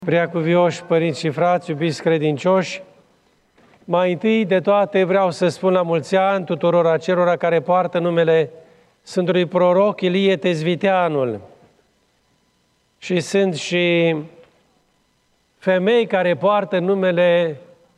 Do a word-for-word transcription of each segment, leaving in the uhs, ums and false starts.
Preacuvioși părinți și frați, iubiți credincioși, mai întâi de toate vreau să spun la mulți ani tuturor acelora care poartă numele Sfântului Proroc Ilie Tezviteanul. Și sunt și femei care poartă numele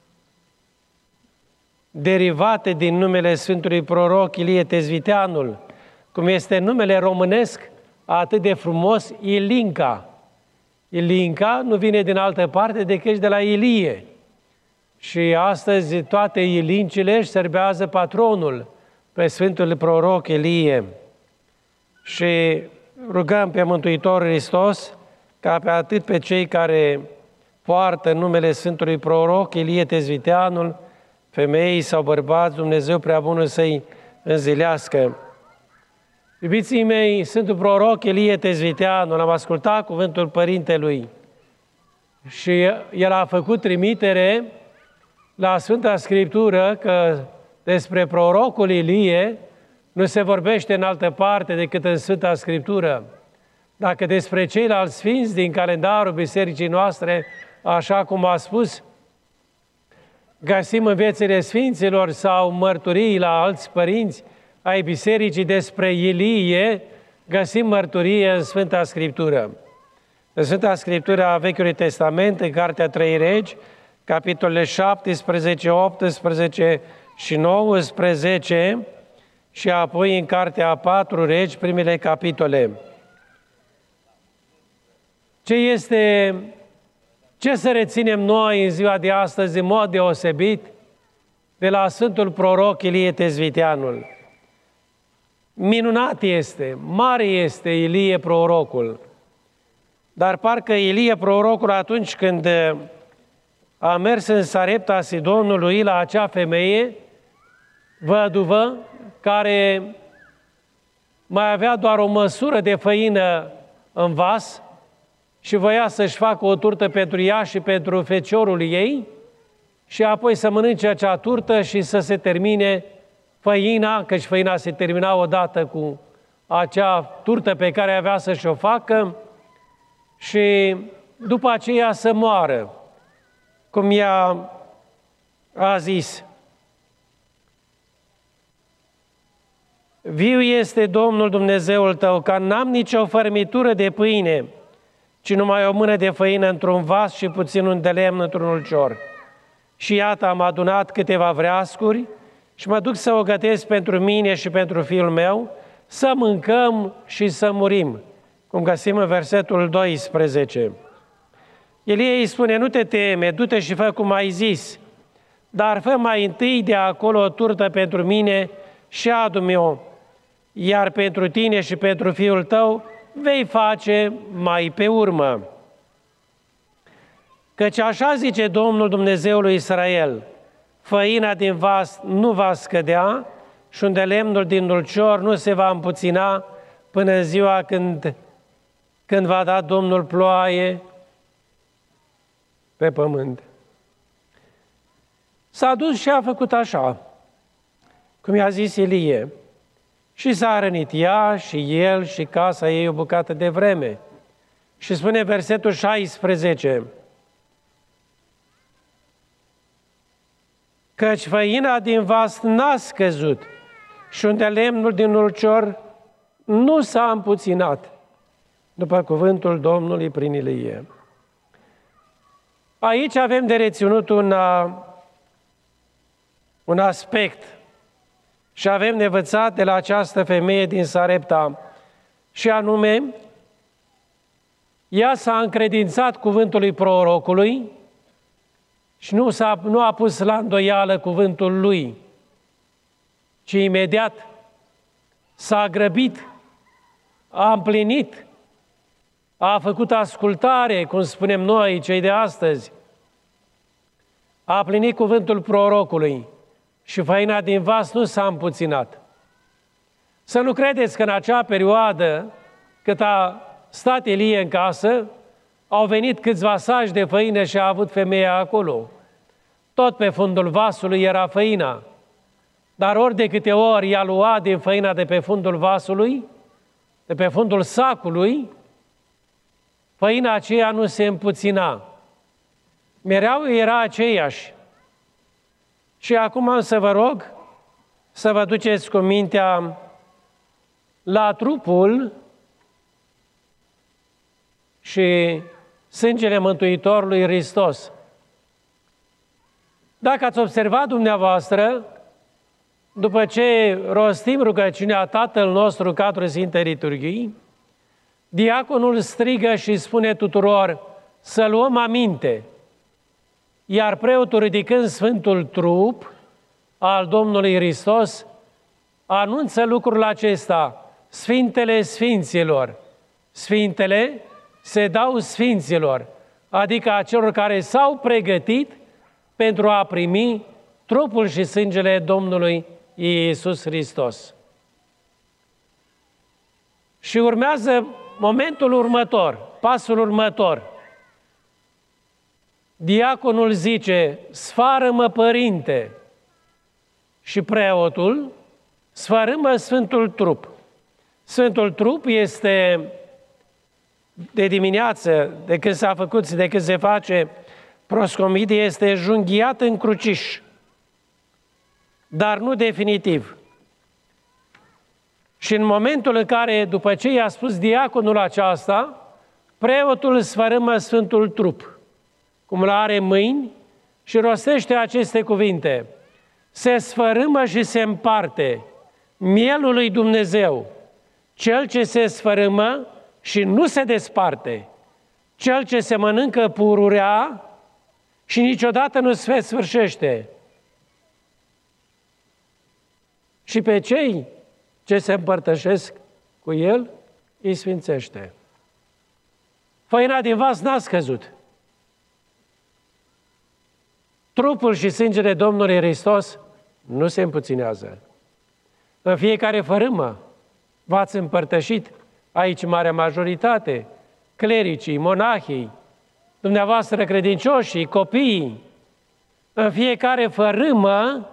derivate din numele Sfântului Proroc Ilie Tezviteanul, cum este numele românesc atât de frumos, Ilinca. Ilinca nu vine din altă parte decât de la Ilie. Și astăzi toate ilincile își serbează patronul pe Sfântul Proroc Ilie. Și rugăm pe Mântuitorul Hristos ca pe atât pe cei care poartă numele Sfântului Proroc Ilie Tezviteanul, femei sau bărbați, Dumnezeu prea bunul să-i înzilească. Iubiții mei, Sfântul Proroc Ilie Tezviteanul, am ascultat cuvântul Părintelui și el a făcut trimitere la Sfânta Scriptură că despre prorocul Ilie nu se vorbește în altă parte decât în Sfânta Scriptură. Dacă despre ceilalți sfinți din calendarul bisericii noastre, așa cum a spus, găsim în viețile sfinților sau mărturii la alți părinți ai bisericii despre Ilie, găsim mărturie în Sfânta Scriptură. În Sfânta Scriptură a Vechiului Testament, în Cartea Trei Regi, capitolele șaptesprezece, optsprezece și nouăsprezece, și apoi în Cartea Patru Regi, primele capitole. Ce este, ce să reținem noi în ziua de astăzi în mod deosebit de la Sfântul Proroc Ilie Tezviteanul? Minunat este, mare este Ilie Prorocul, dar parcă Ilie Prorocul atunci când a mers în Sarepta Sidonului la acea femeie văduvă care mai avea doar o măsură de făină în vas și voia să-și facă o turtă pentru ea și pentru feciorul ei și apoi să mănânce acea turtă și să se termine făina, căci făina se termina odată cu acea turtă pe care avea să-și o facă și după aceea să moară, cum ea a zis. Viu este Domnul Dumnezeul tău, că n-am nicio fărmitură de pâine, ci numai o mână de făină într-un vas și puțin un de lemn într-un ulcior. Și iată, am adunat câteva vreascuri și mă duc să o gătesc pentru mine și pentru fiul meu, să mâncăm și să murim, cum găsim în versetul doisprezece. Ilie îi spune, nu te teme, du-te și fă cum ai zis, dar fă mai întâi de acolo o turtă pentru mine și adu-mi-o, iar pentru tine și pentru fiul tău vei face mai pe urmă. Căci așa zice Domnul Dumnezeul lui Israel, făina din vas nu va scădea și unde lemnul din dulcior nu se va împuțina până în ziua când, când va da Domnul ploaie pe pământ. S-a dus și a făcut așa, cum i-a zis Ilie, și s-a rănit ea și el și casa ei o bucată de vreme. Și spune versetul șaisprezece, căci făina din vas n-a scăzut și unde lemnul din ulcior nu s-a împuținat, după cuvântul Domnului prin Ilie. Aici avem de reținut un, un aspect și avem de învățat de la această femeie din Sarepta, și anume, ea s-a încredințat cuvântului prorocului și nu, s-a, nu a pus la îndoială cuvântul lui, ci imediat s-a grăbit, a împlinit, a făcut ascultare, cum spunem noi, cei de astăzi, a împlinit cuvântul prorocului și făina din vas nu s-a împuținat. Să nu credeți că în acea perioadă, cât a stat Ilie în casă, au venit câțiva saci de făină și a avut femeia acolo. Tot pe fundul vasului era făina. Dar ori de câte ori i-a luat din făina de pe fundul vasului, de pe fundul sacului, făina aceea nu se împuțina. mereu era aceeași. Și acum am să vă rog să vă duceți cu mintea la trupul și sângele Mântuitorului Hristos. Dacă ați observat dumneavoastră, după ce rostim rugăciunea Tatăl nostru în cadrul Sfintei Liturghii, diaconul strigă și spune tuturor să luăm aminte, iar preotul, ridicând Sfântul Trup al Domnului Hristos, anunță lucrul acesta: Sfintele Sfinților. Sfintele se dau Sfinților, adică acelor care s-au pregătit pentru a primi trupul și sângele Domnului Iisus Hristos. Și urmează momentul următor, pasul următor. Diaconul zice: sfară-mă, Părinte, și preotul sfărâmă Sfântul Trup. Sfântul Trup este de dimineață, de când s-a făcut, de când se face proscomidie, este junghiat în cruciș, dar nu definitiv. Și în momentul în care, după ce i-a spus diaconul aceasta, preotul sfărâmă Sfântul Trup, cum îl are în mâini, și rostește aceste cuvinte: se sfărâmă și se împarte mielul lui Dumnezeu, cel ce se sfărâmă și nu se desparte, cel ce se mănâncă pururea și niciodată nu se sfârșește. Și pe cei ce se împărtășesc cu el, îi sfințește. Făina din vas n-a scăzut. Trupul și sângele Domnului Hristos nu se împuținează. În fiecare fărâmă v-ați împărtășit, aici marea majoritate, clericii, monahii, dumneavoastră credincioșii, copiii. În fiecare fărâmă,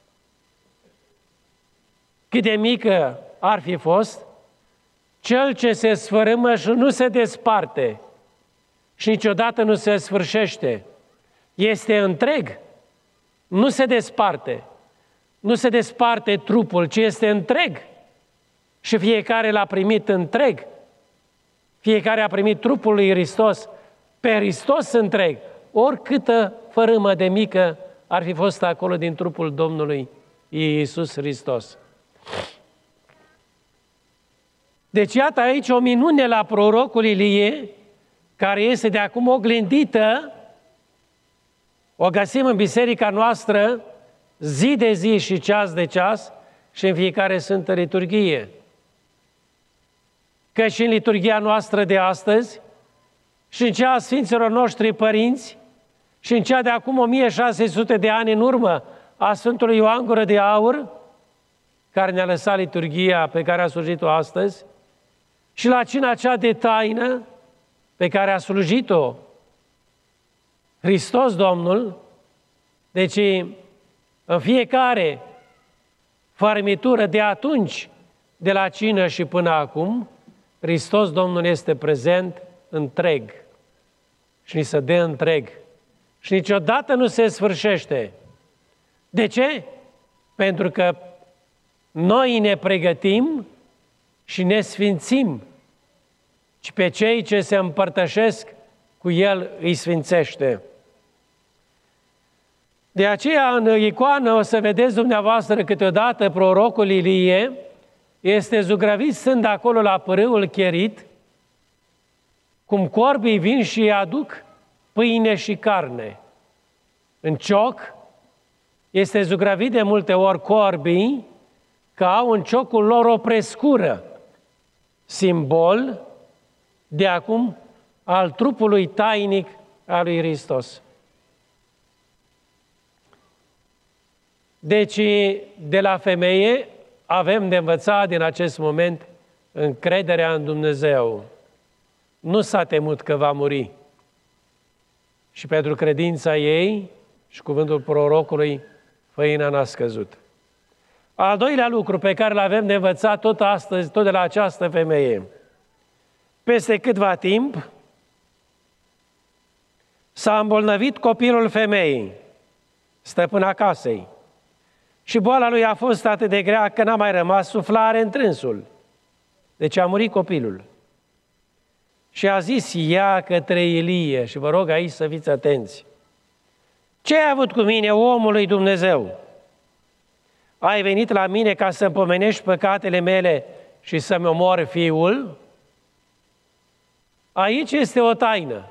cât de mică ar fi fost, cel ce se sfărâmă și nu se desparte și niciodată nu se sfârșește, este întreg, nu se desparte. Nu se desparte trupul, ci este întreg. Și fiecare l-a primit întreg. Fiecare a primit trupul lui Hristos, pe Hristos întreg. Oricâtă fărâmă de mică ar fi fost acolo din trupul Domnului Iisus Hristos. Deci iată aici o minune la prorocul Ilie, care este de acum oglindită, o găsim în biserica noastră zi de zi și ceas de ceas și în fiecare Sfântă Liturghie. Că și în liturghia noastră de astăzi, și în cea a Sfinților noștri părinți, și în cea de acum o mie șase sute de ani în urmă a Sfântului Ioan Gură de Aur, care ne-a lăsat liturghia pe care a slujit-o astăzi, și la cina cea de taină pe care a slujit-o Hristos Domnul. Deci, în fiecare fărâmitură de atunci, de la cină și până acum, Hristos Domnul este prezent întreg și ni se dă întreg și niciodată nu se sfârșește. De ce? Pentru că noi ne pregătim și ne sfințim, ci pe cei ce se împărtășesc cu El îi sfințește. De aceea, în icoană, o să vedeți dumneavoastră câteodată prorocul Ilie, este zugrăvit stând acolo la pârâul Cherit, cum corbii vin și îi aduc pâine și carne. În cioc este zugrăvit de multe ori corbii, că au în ciocul lor o prescură, simbol de acum al trupului tainic al lui Hristos. Deci, de la femeie avem de învățat din acest moment încrederea în Dumnezeu. Nu s-a temut că va muri. Și pentru credința ei și cuvântul prorocului, făina n-a scăzut. Al doilea lucru pe care îl avem de învățat tot astăzi, tot de la această femeie, peste câtva timp, S-a îmbolnăvit copilul femeii, stăpâna casei, și boala lui a fost atât de grea că n-a mai rămas suflare în trânsul. Deci a murit copilul. Și a zis ea către Ilie, și vă rog aici să fiți atenți: ce ai avut cu mine, omul lui Dumnezeu? Ai venit la mine ca să-mi pomenești păcatele mele și să-mi omori fiul? Aici este o taină,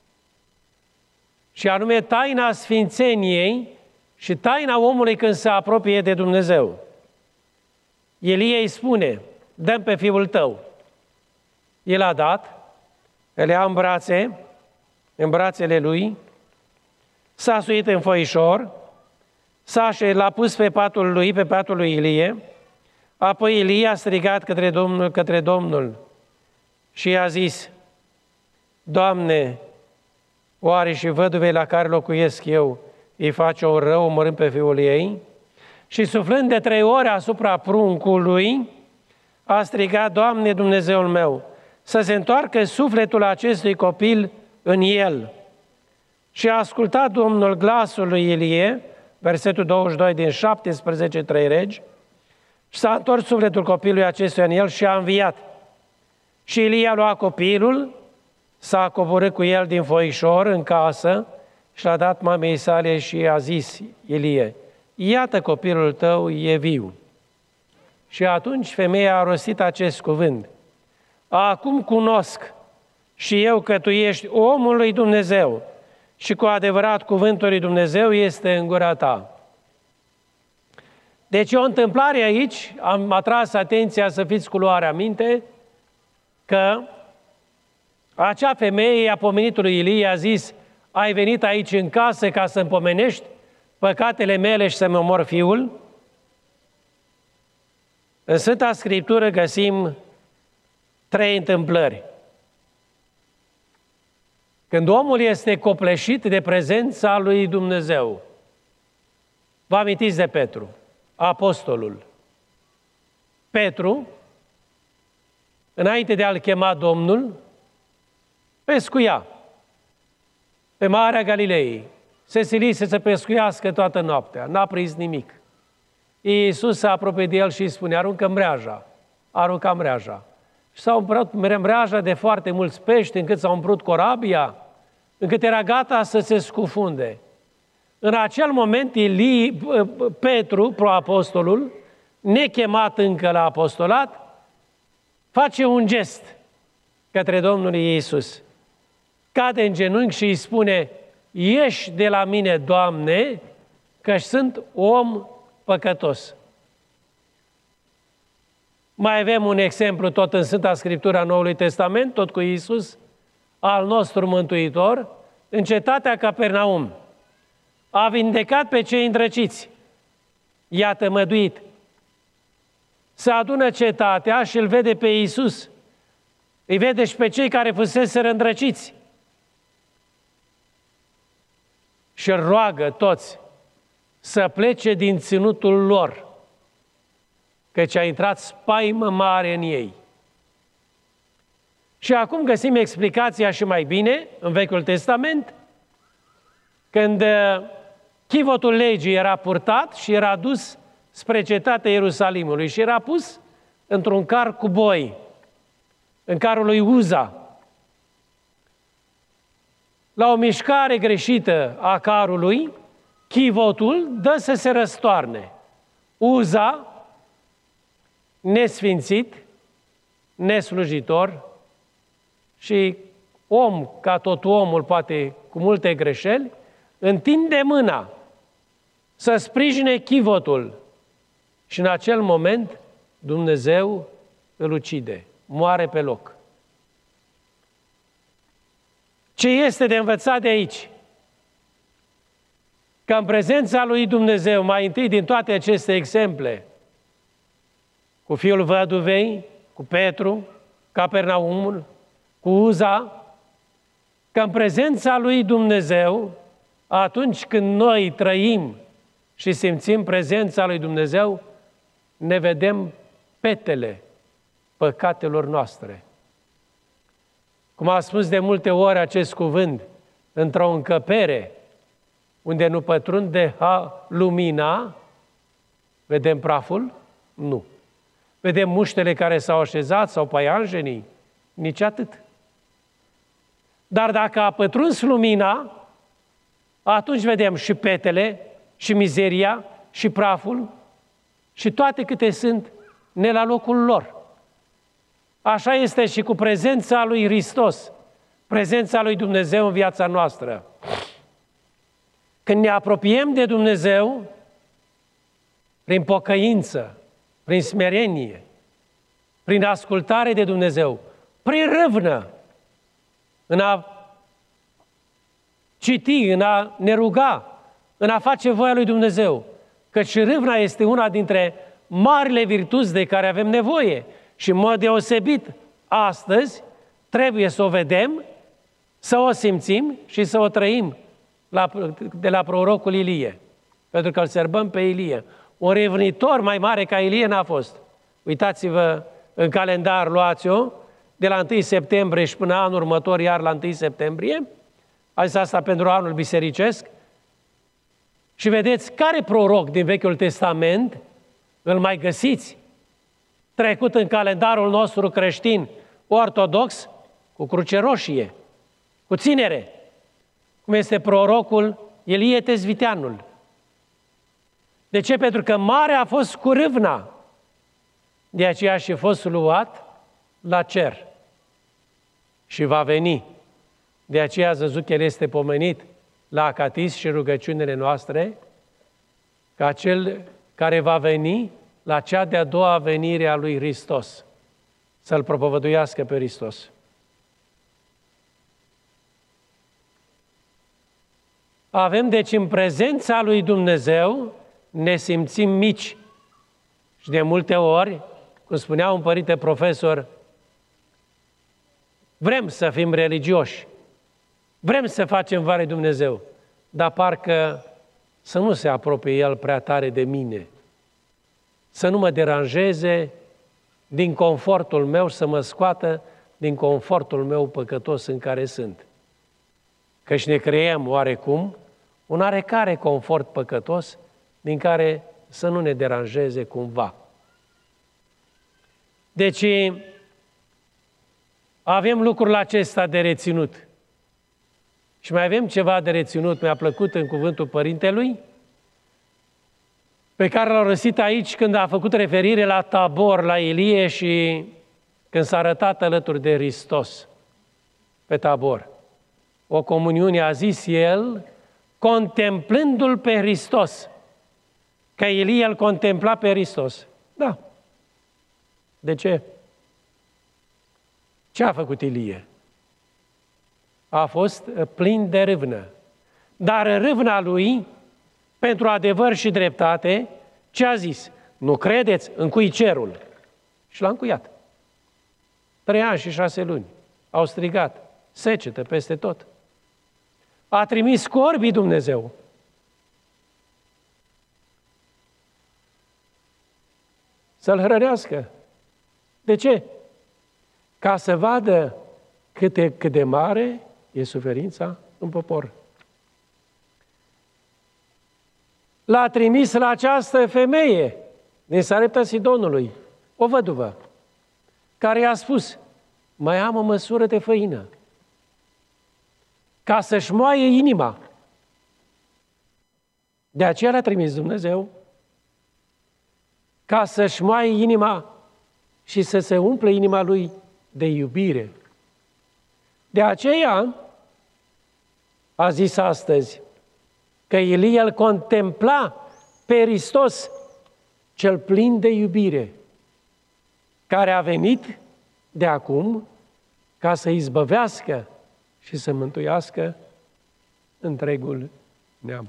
și anume taina sfințeniei și taina omului când se apropie de Dumnezeu. Ilie îi spune: dă-mi pe fiul tău. El a dat, îl ia în brațe, în brațele lui, s-a suit în foișor, s-a l-a pus pe patul lui, pe patul lui Ilie, apoi Ilie a strigat către Domnul, către Domnul și i-a zis: Doamne, oare și văduvei la care locuiesc eu îi face o rău omorând pe fiul ei? Și suflând de trei ori asupra pruncului, a strigat: Doamne, Dumnezeul meu, să se întoarcă sufletul acestui copil în el. Și a ascultat Domnul glasul lui Ilie, versetul douăzeci și doi din șaptesprezece, trei Regi, și s-a întors sufletul copilului acestuia în el și a înviat. Și Ilie a luat copilul, s-a coborât cu el din foișor în casă și l-a dat mamei sale și a zis Ilie: iată, copilul tău e viu. Și atunci femeia a rostit acest cuvânt: acum cunosc și eu că tu ești omul lui Dumnezeu și cu adevărat cuvântul lui Dumnezeu este în gura ta. Deci o întâmplare aici, am atras atenția să fiți cu luarea minte, că acea femeie a pomenit lui Ilie, a zis: ai venit aici în casă ca să-mi pomenești păcatele mele și să-mi omor fiul? În Sfânta Scriptură găsim trei întâmplări. Când omul este copleșit de prezența lui Dumnezeu. Vă amintiți de Petru, apostolul. Petru, înainte de a-l chema Domnul, pescuia pe Marea Galilei. Se silise să pescuiască toată noaptea, n-a prins nimic. Iisus s-a apropiat de el și îi spune: aruncă mreaja, arunca mreaja. Și s-a umplut mreaja de foarte mulți pești, încât s-a umplut corabia, încât era gata să se scufunde. În acel moment, Ilie, Petru, proapostolul, nechemat încă la apostolat, face un gest către Domnul Iisus. Cade în genunchi și îi spune: ieși de la mine, Doamne, că sunt om păcătos. Mai avem un exemplu tot în Sfânta Scriptură a Noului Testament, tot cu Iisus, al nostru Mântuitor, în cetatea Capernaum. A vindecat pe cei îndrăciți, i-a tămăduit. Se adună cetatea și îl vede pe Iisus. Îi vede și pe cei care fuseseră îndrăciți. Și îl roagă toți să plece din ținutul lor, căci a intrat spaimă mare în ei. Și acum găsim explicația și mai bine în Vechiul Testament, când chivotul legii era purtat și era dus spre cetatea Ierusalimului și era pus într-un car cu boi, în carul lui Uza. La o mișcare greșită a carului, chivotul dă să se răstoarne. Uza, nesfințit, neslujitor și om, ca tot omul, poate cu multe greșeli, întinde mâna să sprijine chivotul și în acel moment Dumnezeu îl ucide, moare pe loc. Ce este de învățat de aici? Că în prezența lui Dumnezeu, mai întâi din toate aceste exemple, cu fiul văduvei, cu Petru, Capernaumul, cu Uza, că în prezența lui Dumnezeu, atunci când noi trăim și simțim prezența lui Dumnezeu, ne vedem petele păcatelor noastre. Cum a spus de multe ori acest cuvânt, într-o încăpere unde nu pătrunde lumina, vedem praful? Nu. Vedem muștele care s-au așezat sau paianjenii? Nici atât. Dar dacă a pătruns lumina, atunci vedem și petele, și mizeria, și praful, și toate câte sunt ne la locul lor. Așa este și cu prezența lui Hristos, prezența lui Dumnezeu în viața noastră. Când ne apropiem de Dumnezeu, prin pocăință, prin smerenie, prin ascultare de Dumnezeu, prin râvnă, în a citi, în a ne ruga, în a face voia lui Dumnezeu, căci râvna este una dintre marile virtuți de care avem nevoie și în mod deosebit astăzi trebuie să o vedem, să o simțim și să o trăim la, de la prorocul Ilie, pentru că îl sărbăm pe Ilie. Un revnitor mai mare ca Ilie n-a fost. Uitați-vă în calendar, luați-o, de la întâi septembrie și până anul următor, iar la întâi septembrie, a zis asta pentru anul bisericesc, și vedeți care proroc din Vechiul Testament îl mai găsiți, trecut în calendarul nostru creștin ortodox, cu cruce roșie, cu ținere, cum este prorocul Ilie Tezviteanul. De ce? Pentru că mare a fost cu râvna, de aceea și a fost luat la cer și va veni. De aceea ați văzut că el este pomenit la acatis și rugăciunile noastre, ca cel care va veni la cea de-a doua venire a lui Hristos, să-L propovăduiască pe Hristos. Avem deci în prezența lui Dumnezeu, ne simțim mici și de multe ori, cum spunea un părinte profesor, vrem să fim religioși, vrem să facem voia lui Dumnezeu, dar parcă să nu se apropie El prea tare de mine, să nu mă deranjeze din confortul meu, să mă scoată din confortul meu păcătos în care sunt. Căci ne creăm oarecum un oarecare confort păcătos din care să nu ne deranjeze cumva. Deci avem lucrul acesta de reținut. Și mai avem ceva de reținut, mi-a plăcut în cuvântul părintelui, pe care l-au răsit aici când a făcut referire la Tabor, la Ilie și când s-a arătat alături de Hristos pe Tabor. O comuniune, a zis el, contemplându-L pe Hristos. Că Ilie îl contempla pe Hristos. Da. De ce? Ce a făcut Ilie? A fost plin de râvnă. Dar în râvna lui, pentru adevăr și dreptate, ce a zis? Nu credeți? Încui cerul. Și l-a încuiat. Trei ani și șase luni. Au strigat. Secetă peste tot. A trimis corbii Dumnezeu. Să-l hrănească. De ce? Ca să vadă cât de, cât de mare e suferința în popor. L-a trimis la această femeie din Sarepta Sidonului, o văduvă, care i-a spus, mai am o măsură de făină, ca să-și moaie inima. De aceea l-a trimis Dumnezeu, ca să-și moaie inima și să se umple inima lui de iubire. De aceea a zis astăzi că Ilie îl contempla pe Hristos cel plin de iubire, care a venit de acum ca să izbăvească și să mântuiască întregul neam.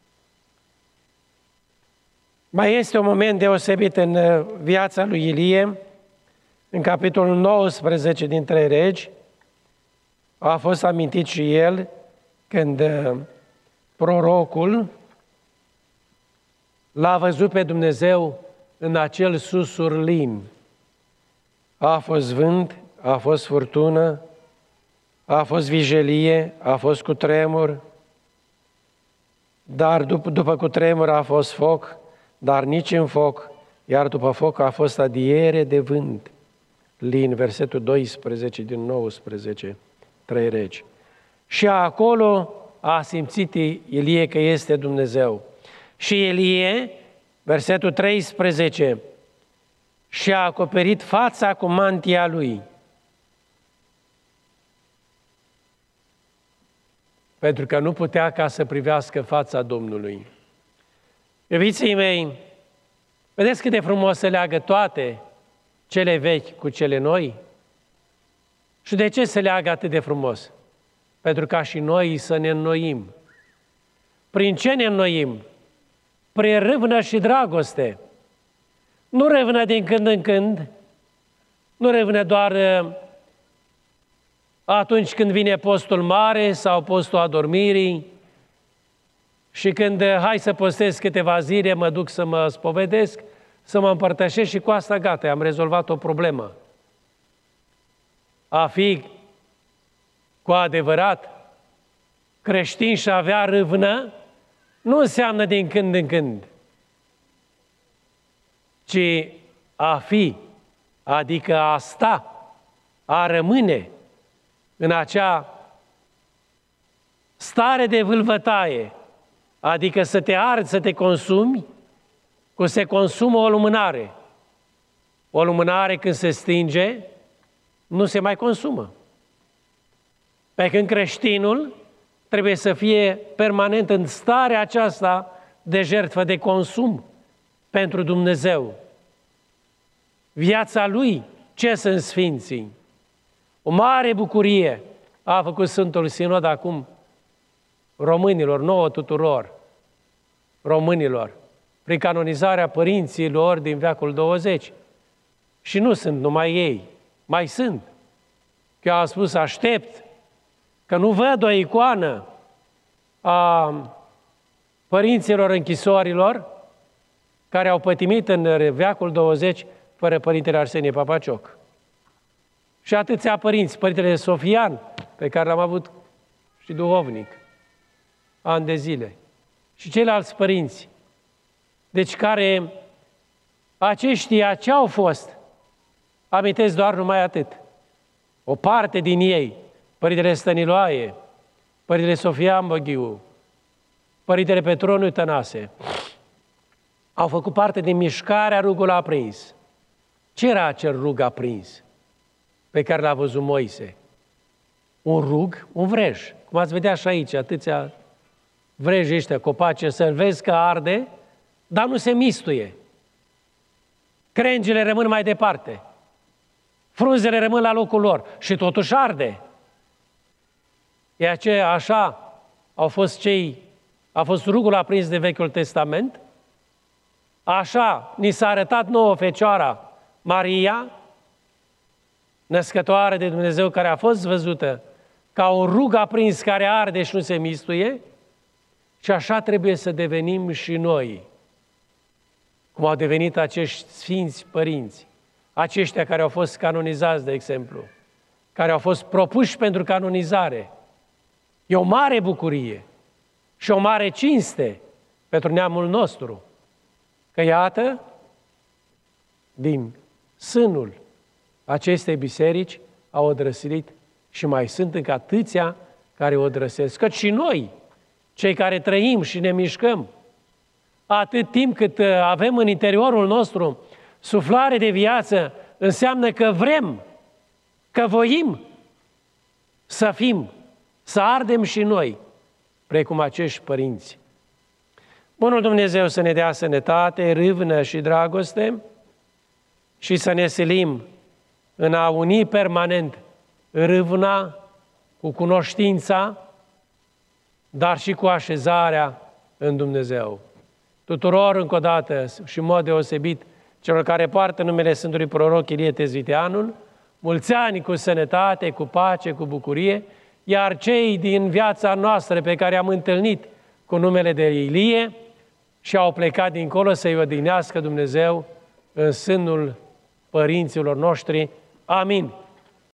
Mai este un moment deosebit în viața lui Ilie, în capitolul nouăsprezece dintre Regi, a fost amintit și el când prorocul l-a văzut pe Dumnezeu în acel susurlin. A fost vânt, a fost furtună, a fost vijelie, a fost cutremur, dar după, după cutremur a fost foc, dar nici în foc, iar după foc a fost adiere de vânt. Lin, versetul doisprezece din nouăsprezece, trei regi. Și acolo a simțit Ilie că este Dumnezeu. Și Ilie, versetul treisprezece, și-a acoperit fața cu mantia lui. Pentru că nu putea ca să privească fața Domnului. Iubiții mei, vedeți cât de frumos se leagă toate cele vechi cu cele noi? Și de ce se leagă atât de frumos? Pentru ca și noi să ne înnoim. Prin ce ne înnoim? Prin râvnă și dragoste. Nu râvnă din când în când, nu râvnă doar atunci când vine postul mare sau postul adormirii și când hai să postez câteva zile, mă duc să mă spovedesc, să mă împărtășesc și cu asta gata, am rezolvat o problemă. A fi cu adevărat creștin și a avea râvnă nu înseamnă din când în când, ci a fi, adică a sta, a rămâne în acea stare de vâlvătaie, adică să te arzi, să te consumi, cum se consumă o lumânare. O lumânare când se stinge, nu se mai consumă. Pe când creștinul trebuie să fie permanent în starea aceasta de jertfă, de consum pentru Dumnezeu. Viața lui, ce sunt sfinții? O mare bucurie a făcut Sfântul Sinod acum românilor, nouă tuturor românilor, prin canonizarea părinților din veacul douăzeci. Și nu sunt numai ei, mai sunt. Eu am spus, aștept, că nu văd o icoană a părinților închisorilor care au pătimit în veacul douăzeci fără Părintele Arsenie Papacioc. Și atâția părinți, Părintele Sofian, pe care l-am avut și duhovnic, ani de zile, și ceilalți părinți, deci care aceștia ce au fost, amintesc doar numai atât. O parte din ei, Părintele Stăniloae, Părintele Sofian Băghiu, Părintele Petroniu Tănase, au făcut parte din mișcarea Rugul aprins. Ce era acel rug aprins pe care l-a văzut Moise? Un rug, un vrej. Cum ați vedea și aici, atâția vreji ăștia, copaci, să vezi că arde, dar nu se mistuie. Crengile rămân mai departe. Frunzele rămân la locul lor și totuși arde. E aceea, așa au fost cei, a fost rugul aprins de Vechiul Testament, așa ni s-a arătat nouă Fecioara Maria, născătoare de Dumnezeu, care a fost văzută ca un rug aprins care arde și nu se mistuie, și așa trebuie să devenim și noi, cum au devenit acești sfinți părinți, aceștia care au fost canonizați, de exemplu, care au fost propuși pentru canonizare. E o mare bucurie și o mare cinste pentru neamul nostru, că iată, din sânul acestei biserici au odrăslit și mai sunt încă atâția care o odrăsesc. Căci și noi, cei care trăim și ne mișcăm, atât timp cât avem în interiorul nostru suflare de viață, înseamnă că vrem, că voim să fim, să ardem și noi, precum acești părinți. Bunul Dumnezeu să ne dea sănătate, râvnă și dragoste și să ne silim în a uni permanent râvna cu cunoștința, dar și cu așezarea în Dumnezeu. Tuturor, încă o dată, și în mod deosebit, celor care poartă numele Sfântului Proroc Ilie Tezviteanul, mulți ani cu sănătate, cu pace, cu bucurie, iar cei din viața noastră pe care am întâlnit cu numele de Ilie și au plecat dincolo, să-i odihnească Dumnezeu în sânul părinților noștri. Amin.